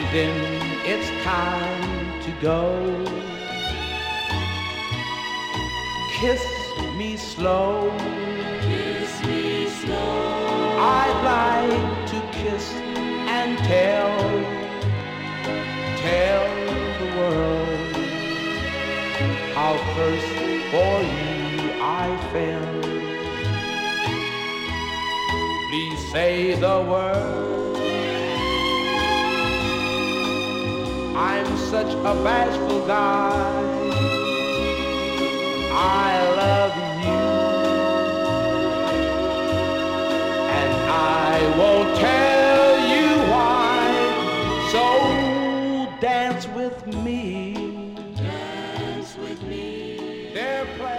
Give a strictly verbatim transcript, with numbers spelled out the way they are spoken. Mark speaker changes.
Speaker 1: then it's time to go. Kiss me slow.
Speaker 2: Kiss me slow.
Speaker 1: I'd like to kiss and tell, tell the world how first for you I fell. Please say the word. I'm such a bashful guy. I love you, and I won't tell you why. So dance with me.
Speaker 2: Dance with me.
Speaker 1: They're playing.